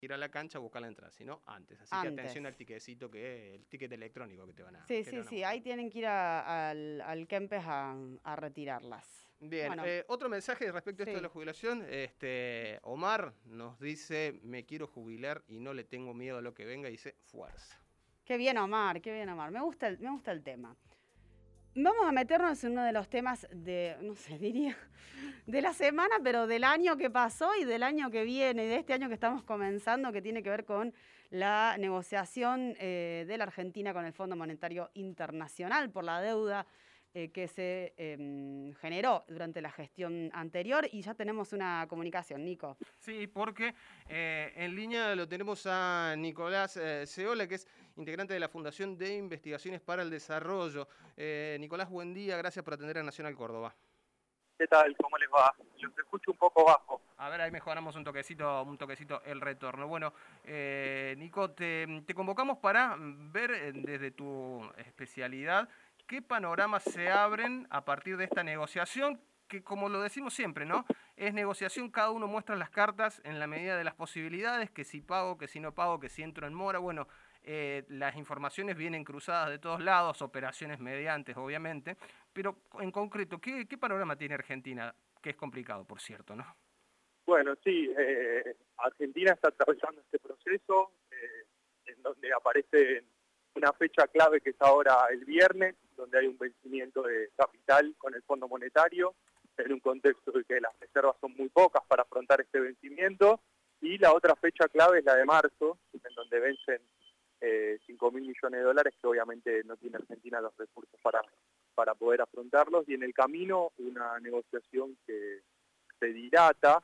ir a la cancha a buscar la entrada, sino antes. Así que atención al Antes. tiquecito, el ticket electrónico que te van a, Sí, que te sí, van a sí, mostrar. ahí tienen que ir al Kempes a retirarlas. Bien, Bueno, otro mensaje respecto a esto de la sí. jubilación. Omar nos dice, me quiero jubilar y no le tengo miedo a lo que venga, y dice, fuerza. Qué bien, Omar, qué bien, Omar. Me gusta el tema. Vamos a meternos en uno de los temas de, no sé, diría, de la semana, pero del año que pasó y del año que viene, y de este año que estamos comenzando, que tiene que ver con la negociación de la Argentina con el Fondo Monetario Internacional por la deuda que se generó durante la gestión anterior. Y ya tenemos una comunicación, Nico. Sí, porque en línea lo tenemos a Nicolás Ceola, que es integrante de la Fundación de Investigaciones para el Desarrollo. Nicolás, buen día, gracias por atender a Nacional Córdoba. ¿Qué tal? ¿Cómo les va? Los escucho un poco bajo. A ver, ahí mejoramos un toquecito el retorno. Bueno, Nico, te convocamos para ver desde tu especialidad qué panoramas se abren a partir de esta negociación, que como lo decimos siempre, ¿no? Es negociación, cada uno muestra las cartas en la medida de las posibilidades, que si pago, que si no pago, que si entro en mora. Bueno, las informaciones vienen cruzadas de todos lados, operaciones mediantes, obviamente, pero en concreto, ¿qué panorama tiene Argentina? Que es complicado, por cierto, ¿no? Bueno, sí, Argentina está atravesando este proceso en donde aparece una fecha clave que es ahora el viernes, donde hay un vencimiento de capital con el Fondo Monetario, en un contexto en que las reservas son muy pocas para afrontar este vencimiento, y la otra fecha clave es la de marzo, en donde vencen 5.000 millones de dólares, que obviamente no tiene Argentina los recursos para poder afrontarlos, y en el camino una negociación que se dilata.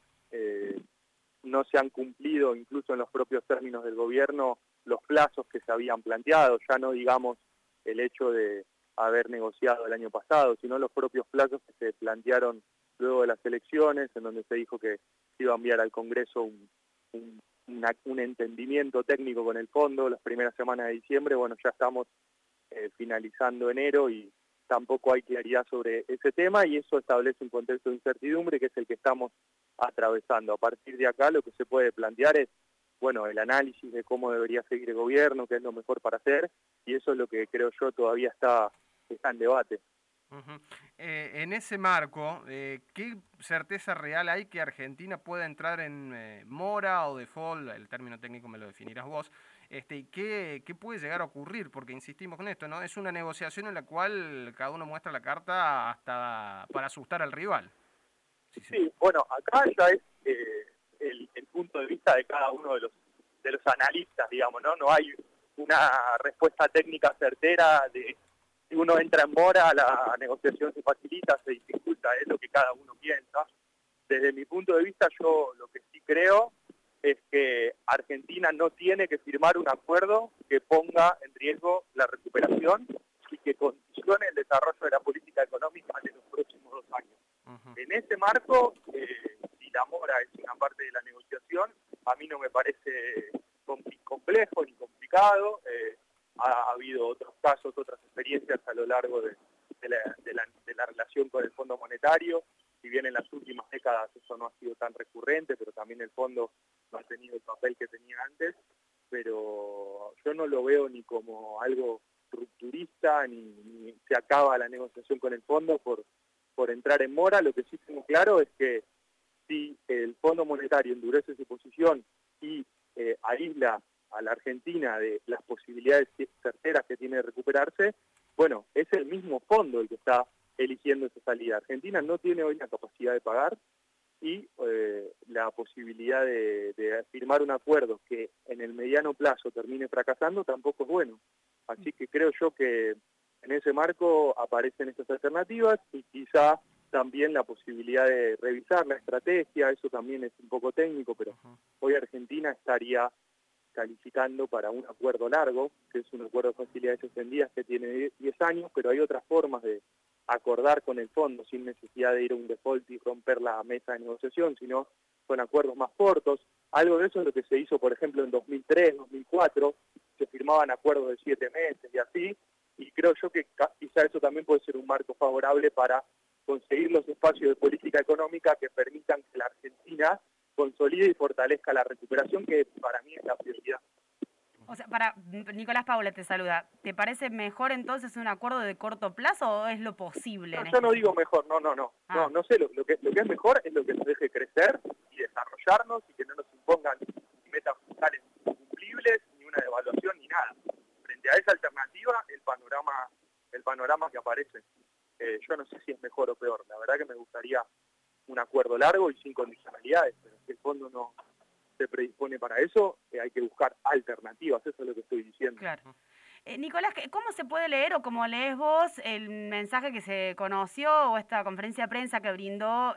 No se han cumplido, incluso en los propios términos del gobierno, los plazos que se habían planteado, ya no digamos el hecho de haber negociado el año pasado, sino los propios plazos que se plantearon luego de las elecciones, en donde se dijo que se iba a enviar al Congreso un entendimiento técnico con el fondo las primeras semanas de diciembre. Bueno, ya estamos finalizando enero y tampoco hay claridad sobre ese tema, y eso establece un contexto de incertidumbre que es el que estamos atravesando. A partir de acá lo que se puede plantear es, bueno, el análisis de cómo debería seguir el gobierno, qué es lo mejor para hacer, y eso es lo que creo yo todavía está en debate. Uh-huh. En ese marco, ¿qué certeza real hay que Argentina pueda entrar en mora o default? El término técnico me lo definirás vos. ¿Y qué puede llegar a ocurrir? Porque insistimos con esto, ¿no? Es una negociación en la cual cada uno muestra la carta hasta para asustar al rival. Sí, bueno, acá ya es el punto de vista de cada uno de los analistas, digamos, ¿no? No hay una respuesta técnica certera de si uno entra en mora, la negociación se facilita, se dificulta, es lo que cada uno piensa. Desde mi punto de vista, yo lo que sí creo es que Argentina no tiene que firmar un acuerdo que ponga en riesgo la recuperación y que condicione el desarrollo de la política económica en los próximos 2 años. Uh-huh. En ese marco, si la mora es una parte de la negociación, a mí no me parece complejo ni complicado. Ha habido otros casos, otras experiencias a lo largo de la relación con el Fondo Monetario. Si bien en las últimas décadas eso no ha sido tan recurrente, pero también el fondo no ha tenido el papel que tenía antes, pero yo no lo veo ni como algo rupturista, ni se acaba la negociación con el fondo por entrar en mora. Lo que sí tengo claro es que si el Fondo Monetario endurece su posición y aísla a la Argentina de las posibilidades certeras que tiene de recuperarse, bueno, es el mismo fondo el que está eligiendo esa salida. Argentina no tiene hoy la capacidad de pagar, y la posibilidad de firmar un acuerdo que en el mediano plazo termine fracasando tampoco es bueno. Así que creo yo que en ese marco aparecen estas alternativas y quizá también la posibilidad de revisar la estrategia. Eso también es un poco técnico, pero hoy Argentina estaría calificando para un acuerdo largo, que es un acuerdo de facilidades extendidas que tiene 10 años, pero hay otras formas de acordar con el fondo sin necesidad de ir a un default y romper la mesa de negociación, sino con acuerdos más cortos. Algo de eso es lo que se hizo, por ejemplo, en 2003, 2004, se firmaban acuerdos de 7 meses y así, y creo yo que quizá eso también puede ser un marco favorable para conseguir los espacios de política económica que permitan que la Argentina consolide y fortalezca la recuperación, que para mí es la prioridad. O sea, Nicolás Paula te saluda. ¿Te parece mejor entonces un acuerdo de corto plazo o es lo posible? No, en yo este no digo sentido? mejor, no sé, lo que es mejor es lo que nos deje crecer y desarrollarnos y que no nos impongan metas fiscales incumplibles, ni una devaluación, ni nada. Frente a esa alternativa, el panorama que aparece, yo no sé si es mejor o peor. La verdad que me gustaría un acuerdo largo y sin condicionalidades, pero si el fondo no se predispone para eso, hay que buscar alternativas, eso es lo que estoy diciendo. Claro. Nicolás, ¿cómo se puede leer o cómo lees vos el mensaje que se conoció o esta conferencia de prensa que brindó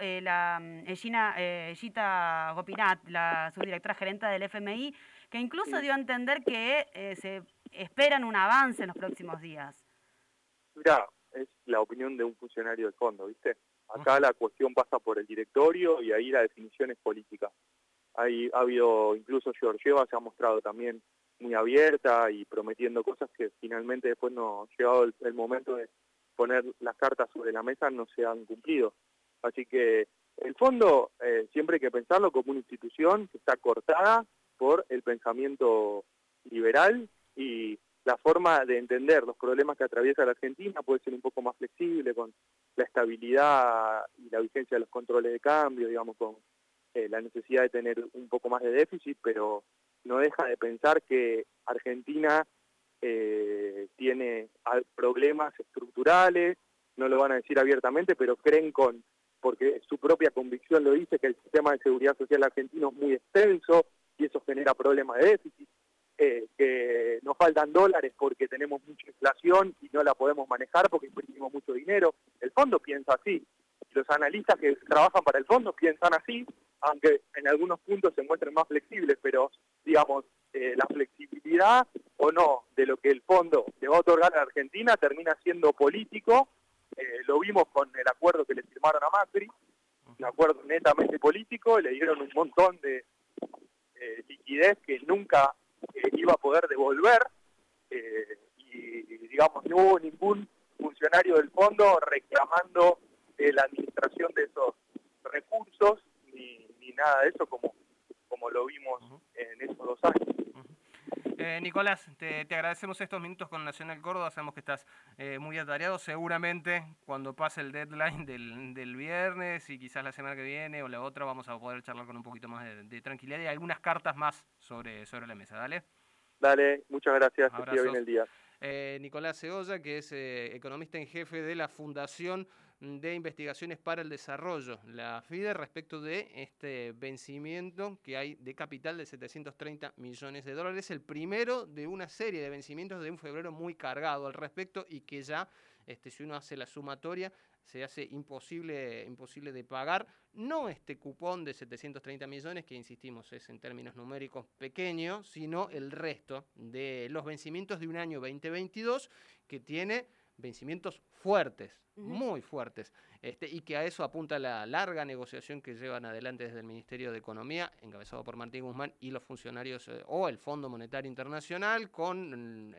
Gita Gopinath, la subdirectora gerente del FMI, que incluso dio a entender que se esperan un avance en los próximos días? Mirá, es la opinión de un funcionario del fondo, ¿viste? Acá la cuestión pasa por el directorio y ahí la definición es política. Ha habido, incluso Georgieva se ha mostrado también muy abierta y prometiendo cosas que finalmente después no, llegado el momento de poner las cartas sobre la mesa, no se han cumplido. Así que el fondo siempre hay que pensarlo como una institución que está cortada por el pensamiento liberal y la forma de entender los problemas que atraviesa la Argentina puede ser un poco más flexible con la estabilidad y la vigencia de los controles de cambio, digamos, con la necesidad de tener un poco más de déficit, pero no deja de pensar que Argentina tiene problemas estructurales, no lo van a decir abiertamente, pero creen porque su propia convicción lo dice, que el sistema de seguridad social argentino es muy extenso y eso genera problemas de déficit, que nos faltan dólares porque tenemos mucha inflación y no la podemos manejar porque imprimimos mucho dinero. El fondo piensa así, los analistas que trabajan para el fondo piensan así, aunque en algunos puntos se muestren más flexibles, pero digamos, la flexibilidad o no de lo que el fondo le va a otorgar a la Argentina termina siendo político. Lo vimos con el acuerdo que le firmaron a Macri, un acuerdo netamente político, le dieron un montón de liquidez que nunca iba a poder devolver, y digamos no hubo ningún funcionario del fondo reclamando la administración de esos recursos, ni nada de eso como lo vimos en esos 2 años. Nicolás, te agradecemos estos minutos con Nacional Córdoba, sabemos que estás muy atareado, seguramente cuando pase el deadline del viernes y quizás la semana que viene o la otra vamos a poder charlar con un poquito más de tranquilidad y algunas cartas más sobre la mesa, ¿dale? Dale, muchas gracias, que siga bien Abrazos. el día. Nicolás Segolla, que es economista en jefe de la Fundación de Investigaciones para el Desarrollo, la FIDE, respecto de este vencimiento que hay de capital de 730 millones de dólares, el primero de una serie de vencimientos de un febrero muy cargado al respecto y que ya, si uno hace la sumatoria, se hace imposible de pagar, no este cupón de 730 millones, que insistimos es en términos numéricos pequeño, sino el resto de los vencimientos de un año 2022 que tiene vencimientos fuertes, muy fuertes, y que a eso apunta la larga negociación que llevan adelante desde el Ministerio de Economía, encabezado por Martín Guzmán y los funcionarios o el Fondo Monetario Internacional, con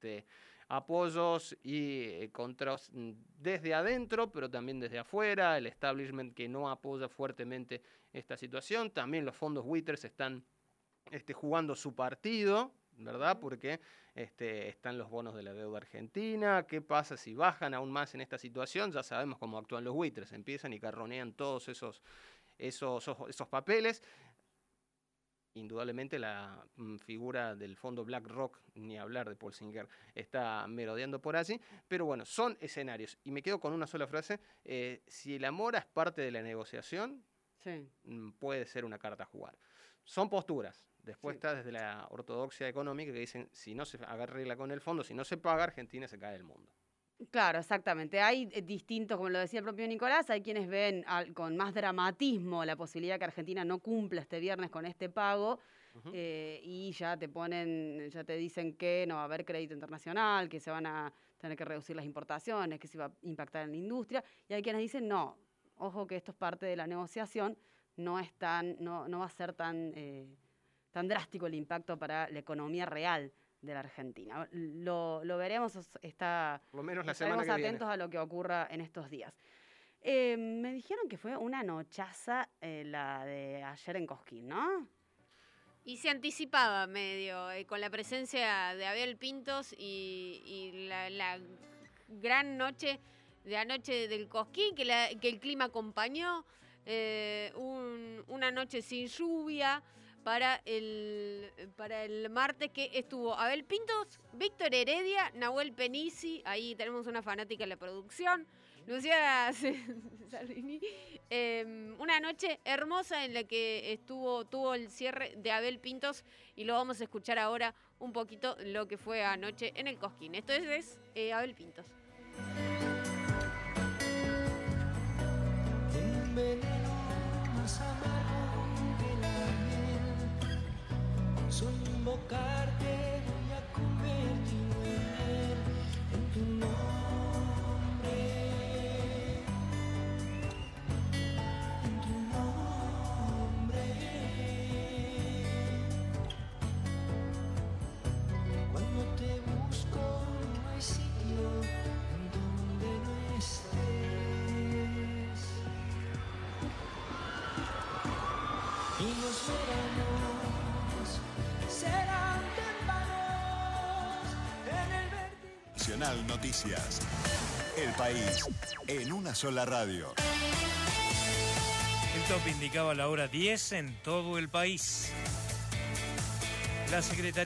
apoyos y contras desde adentro, pero también desde afuera, el establishment que no apoya fuertemente esta situación, también los fondos buitres están jugando su partido, ¿verdad? Porque están los bonos de la deuda argentina. ¿Qué pasa si bajan aún más en esta situación? Ya sabemos cómo actúan los buitres, empiezan y carronean todos esos papeles. Indudablemente la figura del fondo BlackRock, ni hablar de Paul Singer, está merodeando por allí, pero bueno, son escenarios. Y me quedo con una sola frase, si la mora es parte de la negociación, sí, puede ser una carta a jugar. Son posturas. Después está desde la ortodoxia económica que dicen, si no se arregla con el fondo, si no se paga, Argentina se cae del mundo. Claro, exactamente. Hay distintos, como lo decía el propio Nicolás, hay quienes ven con más dramatismo la posibilidad que Argentina no cumpla este viernes con este pago, y ya te dicen que no va a haber crédito internacional, que se van a tener que reducir las importaciones, que se va a impactar en la industria, y hay quienes dicen no, ojo que esto es parte de la negociación, no va a ser tan drástico el impacto para la economía real de la Argentina. Lo veremos, por lo menos la estaremos semana que atentos viene a lo que ocurra en estos días. Me dijeron que fue una nochaza la de ayer en Cosquín, ¿no? Y se anticipaba medio, con la presencia de Abel Pintos y la gran noche de anoche del Cosquín, que el clima acompañó, una noche sin lluvia para el martes, que estuvo Abel Pintos, Víctor Heredia, Nahuel Penisi, ahí tenemos una fanática en la producción, Lucía Sardini, una noche hermosa en la que tuvo el cierre de Abel Pintos, y lo vamos a escuchar ahora un poquito lo que fue anoche en el Cosquín. Esto es Abel Pintos. Un veneno más amargo que la miel, soy invocarte, voy a convertirme en tu nombre, en tu nombre. Cuando te busco no hay sitio en donde no estés, y los veranos serán tempanos en el vértigo. Nacional Noticias. El país en una sola radio. El top indicaba la hora 10 en todo el país. La Secretaría